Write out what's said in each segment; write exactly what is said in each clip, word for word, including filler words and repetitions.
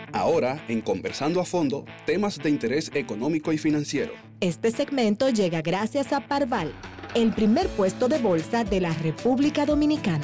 Ahora, en Conversando a Fondo, temas de interés económico y financiero. Este segmento llega gracias a Parval, el primer puesto de bolsa de la República Dominicana.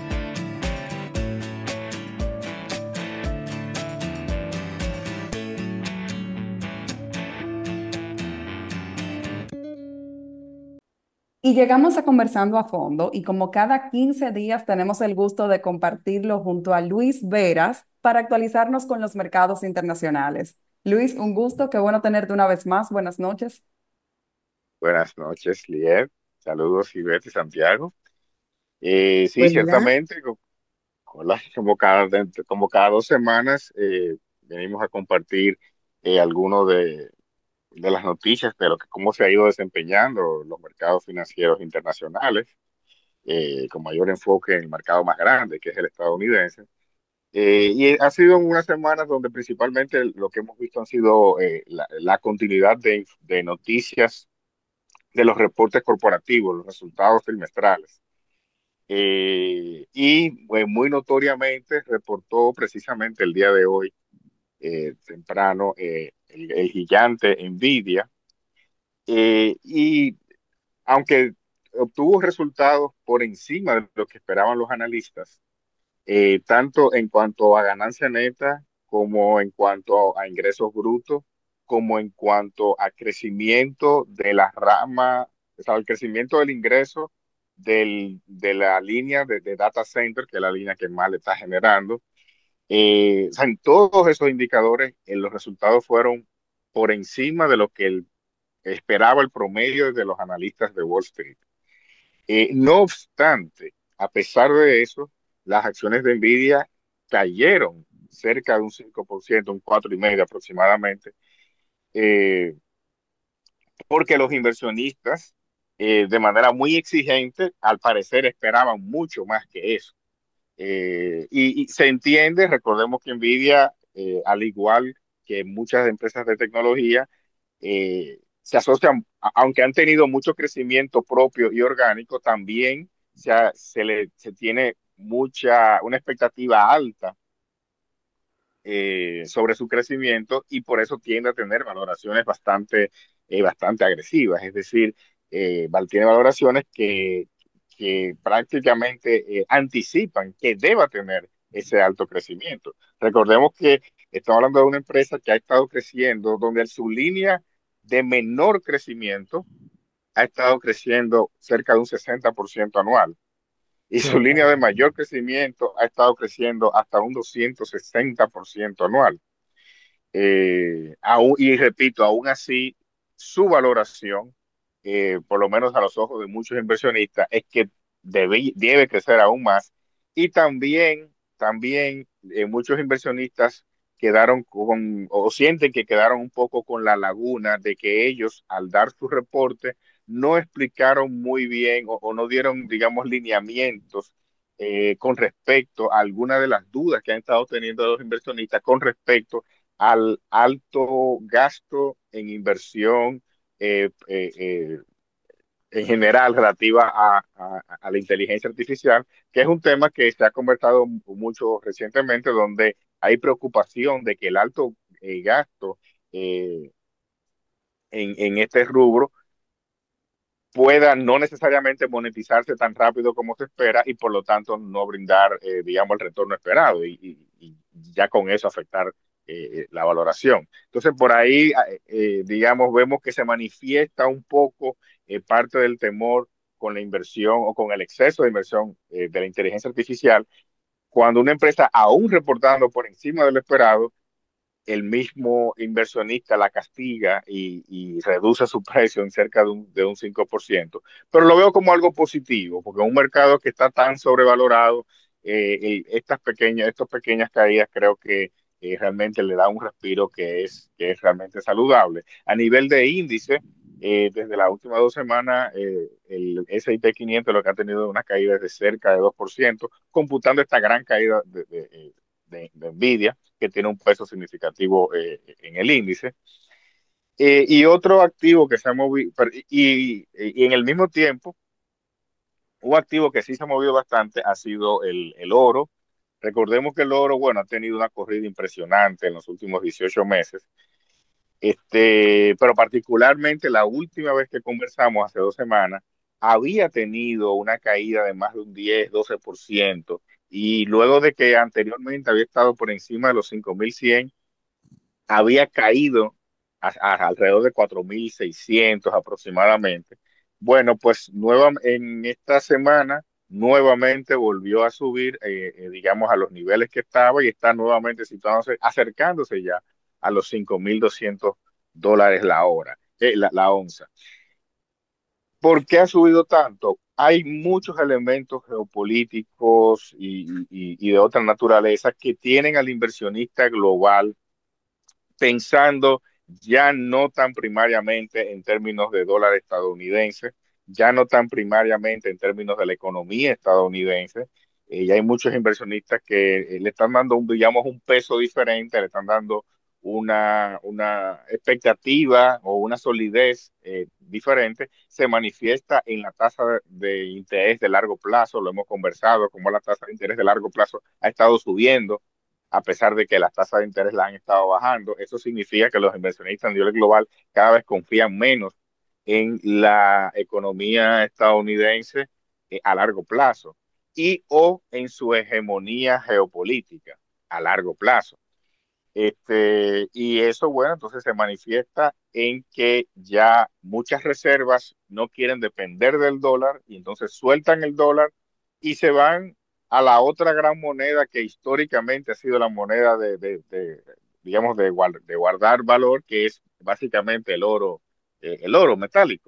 Y llegamos a Conversando a Fondo y como cada quince días tenemos el gusto de compartirlo junto a Luis Veras para actualizarnos con los mercados internacionales. Luis, un gusto, qué bueno tenerte una vez más. Buenas noches. Buenas noches, Liet. Saludos, Ivette y Santiago. Eh, sí, Pues mira, ciertamente, co- con las- como cada, de- como cada dos semanas, eh, venimos a compartir eh, algunos de, de las noticias de lo que cómo se ha ido desempeñando los mercados financieros internacionales, eh, con mayor enfoque en el mercado más grande, que es el estadounidense. Eh, y ha sido unas semanas donde principalmente lo que hemos visto han sido eh, la, la continuidad de, de noticias de los reportes corporativos, los resultados trimestrales. Eh, y pues, muy notoriamente reportó precisamente el día de hoy, eh, temprano, eh, el, el gigante Nvidia. Eh, y aunque obtuvo resultados por encima de lo que esperaban los analistas, eh, tanto en cuanto a ganancia neta como en cuanto a ingresos brutos, como en cuanto a crecimiento de la rama, o sea, el crecimiento del ingreso del, de la línea de, de data center, que es la línea que más le está generando. Eh, o sea, en todos esos indicadores, eh, los resultados fueron por encima de lo que el, esperaba el promedio de los analistas de Wall Street. Eh, no obstante, a pesar de eso, las acciones de Nvidia cayeron cerca de un cinco por ciento, un cuatro coma cinco por ciento aproximadamente, eh, porque los inversionistas, eh, de manera muy exigente, al parecer esperaban mucho más que eso. Eh, y, y, se entiende, recordemos que Nvidia, eh, al igual que muchas empresas de tecnología, eh, se asocian, aunque han tenido mucho crecimiento propio y orgánico, también se, ha, se, le, se tiene mucha, una expectativa alta eh, sobre su crecimiento y por eso tiende a tener valoraciones bastante, eh, bastante agresivas. Es decir, eh, tiene valoraciones que, que prácticamente eh, anticipan que deba tener ese alto crecimiento. Recordemos que estamos hablando de una empresa que ha estado creciendo, donde su línea de menor crecimiento ha estado creciendo cerca de un sesenta por ciento anual y su línea de mayor crecimiento ha estado creciendo hasta un doscientos sesenta por ciento anual. Eh, aún, y repito, aún así, su valoración, eh, por lo menos a los ojos de muchos inversionistas, es que debe, debe crecer aún más. Y también, también eh, muchos inversionistas quedaron con, o sienten que quedaron un poco con la laguna de que ellos, al dar su reporte, no explicaron muy bien o, o no dieron, digamos, lineamientos eh, con respecto a algunas de las dudas que han estado teniendo los inversionistas con respecto al alto gasto en inversión eh, eh, eh, en general relativa a, a, a, la inteligencia artificial, que es un tema que se ha conversado mucho recientemente, donde hay preocupación de que el alto eh, gasto eh, en, en este rubro pueda no necesariamente monetizarse tan rápido como se espera y por lo tanto no brindar, eh, digamos, el retorno esperado y, y, y ya con eso afectar eh, la valoración. Entonces, por ahí, eh, digamos, vemos que se manifiesta un poco eh, parte del temor con la inversión o con el exceso de inversión eh, de la inteligencia artificial, cuando una empresa, aún reportando por encima de lo esperado, el mismo inversionista la castiga y, y reduce su precio en cerca de un, de un cinco por ciento. Pero lo veo como algo positivo, porque en un mercado que está tan sobrevalorado, eh, estas, pequeñas, estas pequeñas caídas creo que eh, realmente le da un respiro que es, que es realmente saludable. A nivel de índice, eh, desde las últimas dos semanas, eh, el S and P quinientos lo que ha tenido una caída de cerca de dos por ciento, computando esta gran caída de, de, de, de Nvidia, que tiene un peso significativo eh, en el índice. Eh, y otro activo que se ha movido, y, y, en el mismo tiempo, un activo que sí se ha movido bastante ha sido el, el oro. Recordemos que el oro, bueno, ha tenido una corrida impresionante en los últimos dieciocho meses, este, pero particularmente la última vez que conversamos, hace dos semanas, había tenido una caída de más de un diez, doce por ciento, y luego de que anteriormente había estado por encima de los cinco mil cien, había caído a, a alrededor de cuatro mil seiscientos aproximadamente. Bueno, pues nueva, en esta semana nuevamente volvió a subir, eh, eh, digamos, a los niveles que estaba y está nuevamente situándose, acercándose ya a los cinco mil doscientos dólares la hora, eh, la, la onza. ¿Por qué ha subido tanto? Hay muchos elementos geopolíticos y, y, y de otra naturaleza que tienen al inversionista global pensando ya no tan primariamente en términos de dólar estadounidense, ya no tan primariamente en términos de la economía estadounidense. Eh, ya hay muchos inversionistas que eh, le están dando, un, digamos, un peso diferente, le están dando una, una expectativa o una solidez eh, diferente. Se manifiesta en la tasa de interés de largo plazo, lo hemos conversado, como la tasa de interés de largo plazo ha estado subiendo a pesar de que las tasas de interés las han estado bajando. Eso significa que los inversionistas a nivel global cada vez confían menos en la economía estadounidense eh, a largo plazo y o en su hegemonía geopolítica a largo plazo. Este, y eso, bueno, entonces se manifiesta en que ya muchas reservas no quieren depender del dólar y entonces sueltan el dólar y se van a la otra gran moneda que históricamente ha sido la moneda de, de, de digamos, de, guard, de, guardar valor, que es básicamente el oro, eh, el oro metálico.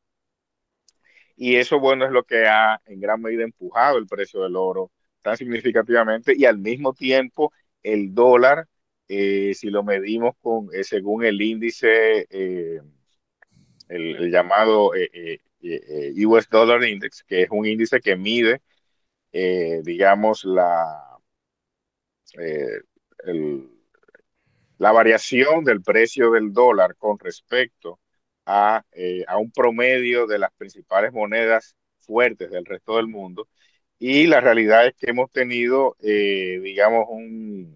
Y eso, bueno, es lo que ha en gran medida empujado el precio del oro tan significativamente y al mismo tiempo el dólar, eh, si lo medimos con, eh, según el índice, eh, el, el, llamado eh, eh, eh, U S Dollar Index, que es un índice que mide, eh, digamos, la, eh, el, la variación del precio del dólar con respecto a, eh, a un promedio de las principales monedas fuertes del resto del mundo. Y la realidad es que hemos tenido, eh, digamos, un,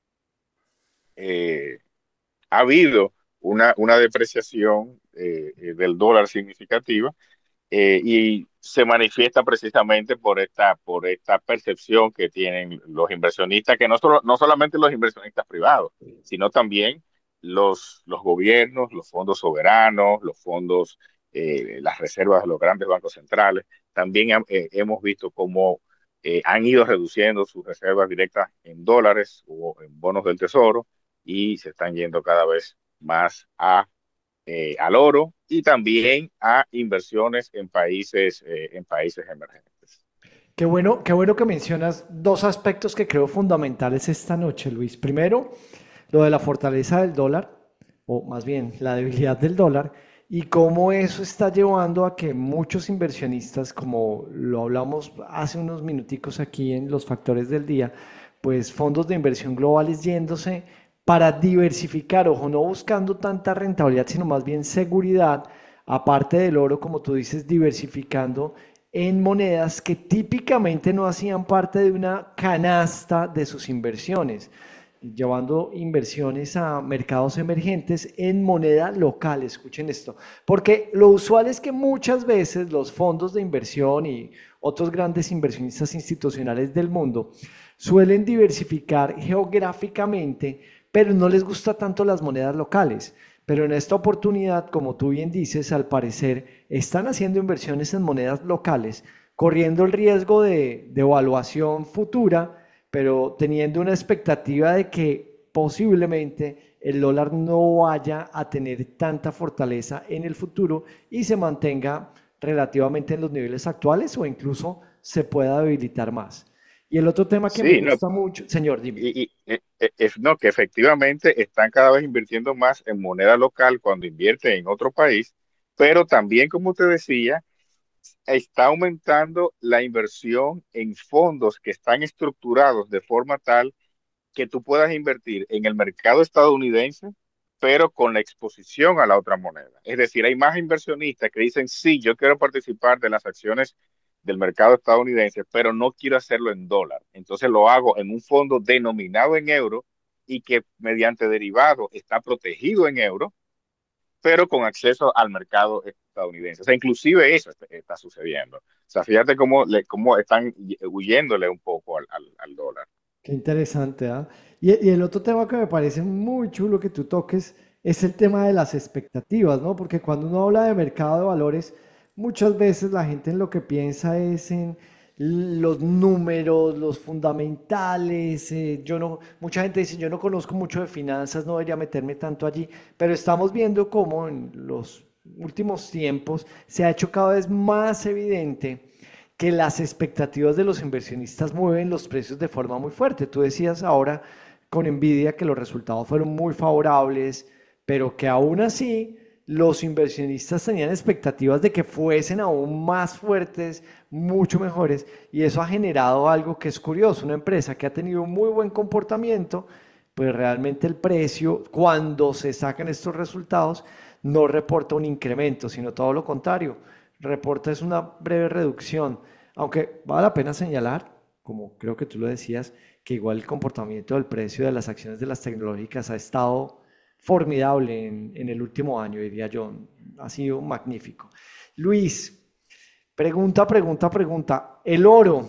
eh, ha habido una, una depreciación eh, eh, del dólar significativa, eh, y se manifiesta precisamente por esta, por esta percepción que tienen los inversionistas, que no, solo, no solamente los inversionistas privados, sino también los, los gobiernos, los fondos soberanos, los fondos, eh, las reservas de los grandes bancos centrales. También eh, hemos visto cómo eh, han ido reduciendo sus reservas directas en dólares o en bonos del tesoro y se están yendo cada vez más a eh, al oro y también a inversiones en países, eh, en países emergentes. Qué bueno, qué bueno que mencionas dos aspectos que creo fundamentales esta noche, Luis. Primero, lo de la fortaleza del dólar, o más bien la debilidad del dólar, y cómo eso está llevando a que muchos inversionistas, como lo hablamos hace unos minuticos aquí en los factores del día, pues fondos de inversión globales yéndose para diversificar, ojo, no buscando tanta rentabilidad, sino más bien seguridad, aparte del oro, como tú dices, diversificando en monedas que típicamente no hacían parte de una canasta de sus inversiones, llevando inversiones a mercados emergentes en moneda local. Escuchen esto, porque lo usual es que muchas veces los fondos de inversión y otros grandes inversionistas institucionales del mundo suelen diversificar geográficamente, pero no les gusta tanto las monedas locales. Pero en esta oportunidad, como tú bien dices, al parecer están haciendo inversiones en monedas locales, corriendo el riesgo de devaluación futura, pero teniendo una expectativa de que posiblemente el dólar no vaya a tener tanta fortaleza en el futuro y se mantenga relativamente en los niveles actuales o incluso se pueda debilitar más. Y el otro tema que me Sí, no, gusta mucho, señor, dime. y, y, eh, eh, es, no, que efectivamente están cada vez invirtiendo más en moneda local cuando invierten en otro país, pero también, como te decía, está aumentando la inversión en fondos que están estructurados de forma tal que tú puedas invertir en el mercado estadounidense, pero con la exposición a la otra moneda. Es decir, hay más inversionistas que dicen, sí, yo quiero participar de las acciones del mercado estadounidense, pero no quiero hacerlo en dólar. Entonces lo hago en un fondo denominado en euro y que mediante derivado está protegido en euro, pero con acceso al mercado estadounidense. O sea, inclusive eso está, está sucediendo. O sea, fíjate cómo, le, cómo están huyéndole un poco al, al, al dólar. Qué interesante, ¿ah? Y, y el otro tema que me parece muy chulo que tú toques es el tema de las expectativas, ¿no? Porque cuando uno habla de mercado de valores, muchas veces la gente en lo que piensa es en los números, los fundamentales. Eh, yo no, mucha gente dice, yo no conozco mucho de finanzas, no debería meterme tanto allí, pero estamos viendo cómo en los últimos tiempos se ha hecho cada vez más evidente que las expectativas de los inversionistas mueven los precios de forma muy fuerte. Tú decías ahora con Nvidia que los resultados fueron muy favorables, pero que aún así los inversionistas tenían expectativas de que fuesen aún más fuertes, mucho mejores, y eso ha generado algo que es curioso, una empresa que ha tenido un muy buen comportamiento, pues realmente el precio, cuando se sacan estos resultados, no reporta un incremento, sino todo lo contrario, reporta es una breve reducción, aunque vale la pena señalar, como creo que tú lo decías, que igual el comportamiento del precio de las acciones de las tecnológicas ha estado formidable en, en el último año, diría yo, ha sido magnífico. Luis, pregunta, pregunta, pregunta, el oro.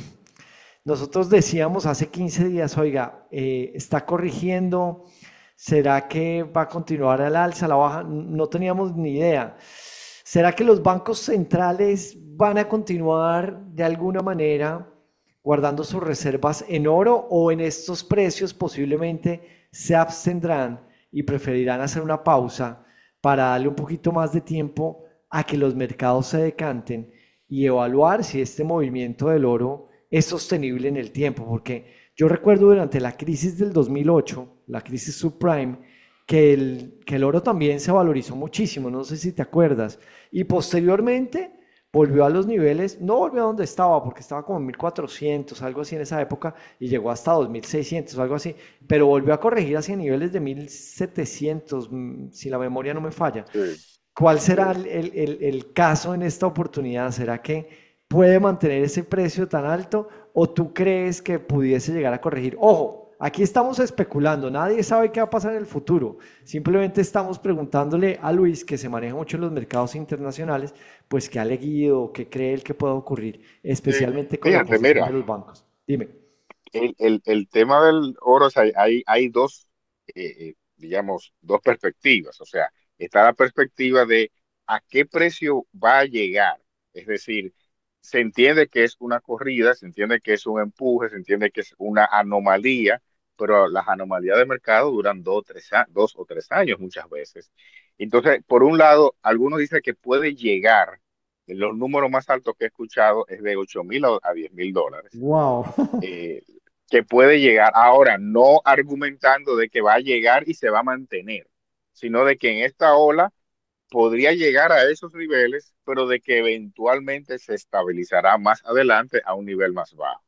Nosotros decíamos hace quince días, oiga, eh, está corrigiendo, ¿será que va a continuar al alza, a la baja? No teníamos ni idea. ¿Será que los bancos centrales van a continuar de alguna manera guardando sus reservas en oro o en estos precios posiblemente se abstendrán y preferirán hacer una pausa para darle un poquito más de tiempo a que los mercados se decanten y evaluar si este movimiento del oro es sostenible en el tiempo? Porque yo recuerdo durante la crisis del dos mil ocho, la crisis subprime, que el, que el oro también se valorizó muchísimo, no sé si te acuerdas, y posteriormente volvió a los niveles, no volvió a donde estaba, porque estaba como en mil cuatrocientos, algo así en esa época, y llegó hasta dos mil seiscientos, algo así, pero volvió a corregir hacia niveles de mil setecientos, mm, si la memoria no me falla. Sí, ¿Cuál será sí. el, el- el- el caso en esta oportunidad? ¿Será que puede mantener ese precio tan alto o tú crees que pudiese llegar a corregir? Ojo, aquí estamos especulando, nadie sabe qué va a pasar en el futuro. Simplemente estamos preguntándole a Luis, que se maneja mucho en los mercados internacionales, pues qué ha leído, qué cree él que pueda ocurrir, Sí. especialmente con la Fíjate, posición mira, de los bancos. Dime. el, el, el tema del oro, o sea, hay, hay dos, eh, eh, digamos, dos perspectivas. O sea, está la perspectiva de a qué precio va a llegar. Es decir, se entiende que es una corrida, se entiende que es un empuje, se entiende que es una anomalía, pero las anomalías de mercado duran dos, tres, a- dos o tres años muchas veces. Entonces, por un lado, algunos dicen que puede llegar, los números más altos que he escuchado es de ocho mil a diez mil dólares, Wow. eh, que puede llegar. Ahora, no argumentando de que va a llegar y se va a mantener, sino de que en esta ola podría llegar a esos niveles, pero de que eventualmente se estabilizará más adelante a un nivel más bajo.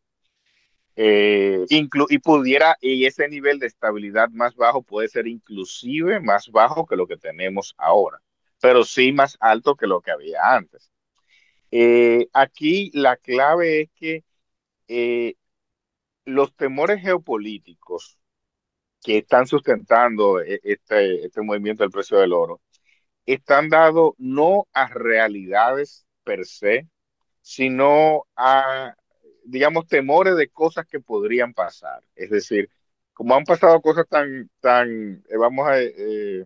Eh, inclu y pudiera, y ese nivel de estabilidad más bajo puede ser inclusive más bajo que lo que tenemos ahora, pero sí más alto que lo que había antes. Eh, aquí la clave es que eh, los temores geopolíticos que están sustentando e- este, este movimiento del precio del oro están dados no a realidades per se, sino a, digamos, temores de cosas que podrían pasar. Es decir, como han pasado cosas tan, tan, eh, vamos a, eh,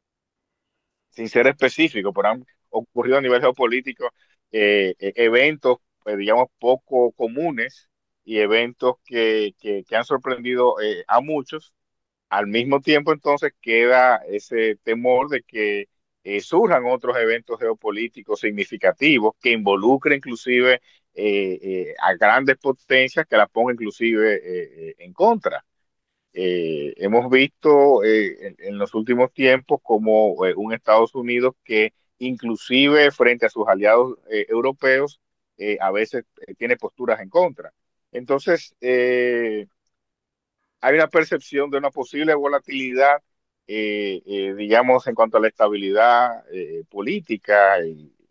sin ser específico, pero han ocurrido a nivel geopolítico eh, eh, eventos, pues, digamos, poco comunes y eventos que, que, que han sorprendido eh, a muchos. Al mismo tiempo, entonces, queda ese temor de que eh, surjan otros eventos geopolíticos significativos que involucren inclusive eh, eh, a grandes potencias que la pongan inclusive eh, eh, en contra. Eh, hemos visto eh, en, en los últimos tiempos como eh, un Estados Unidos que inclusive frente a sus aliados eh, europeos eh, a veces eh, tiene posturas en contra. Entonces, eh, hay una percepción de una posible volatilidad, eh, eh, digamos, en cuanto a la estabilidad eh, política y,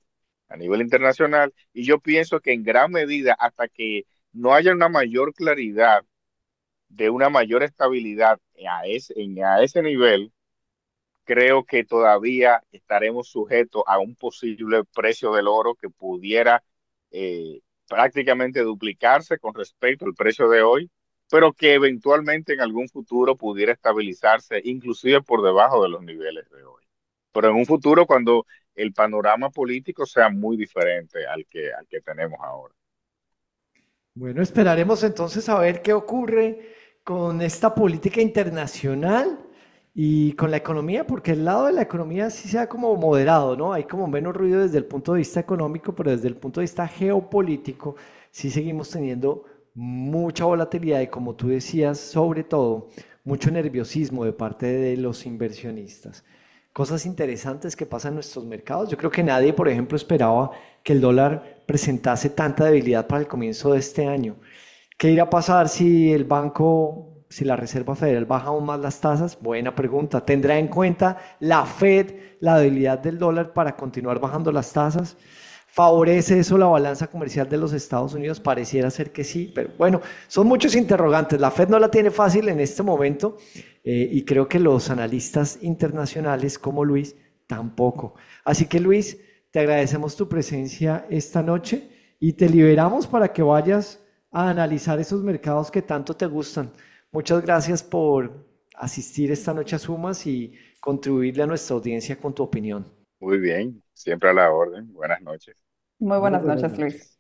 a nivel internacional, y yo pienso que en gran medida, hasta que no haya una mayor claridad de una mayor estabilidad a ese, en- a ese nivel, creo que todavía estaremos sujetos a un posible precio del oro que pudiera eh, prácticamente duplicarse con respecto al precio de hoy, pero que eventualmente en algún futuro pudiera estabilizarse inclusive por debajo de los niveles de hoy. Pero en un futuro cuando el panorama político sea muy diferente al que, al que tenemos ahora. Bueno, esperaremos entonces a ver qué ocurre con esta política internacional y con la economía, porque el lado de la economía sí sea como moderado, ¿no? Hay como menos ruido desde el punto de vista económico, pero desde el punto de vista geopolítico sí seguimos teniendo mucha volatilidad y, como tú decías, sobre todo mucho nerviosismo de parte de los inversionistas. Cosas interesantes que pasan en nuestros mercados. Yo creo que nadie, por ejemplo, esperaba que el dólar presentase tanta debilidad para el comienzo de este año. ¿Qué irá a pasar si el banco, si la Reserva Federal baja aún más las tasas? Buena pregunta. ¿Tendrá en cuenta la Fed la debilidad del dólar para continuar bajando las tasas? ¿Favorece eso la balanza comercial de los Estados Unidos? Pareciera ser que sí, pero bueno, son muchos interrogantes. La Fed no la tiene fácil en este momento eh, y creo que los analistas internacionales como Luis tampoco. Así que Luis, te agradecemos tu presencia esta noche y te liberamos para que vayas a analizar esos mercados que tanto te gustan. Muchas gracias por asistir esta noche a Sumas y contribuirle a nuestra audiencia con tu opinión. Muy bien, siempre a la orden. Buenas noches. Muy Muy buenas buenas noches, Luis. noches.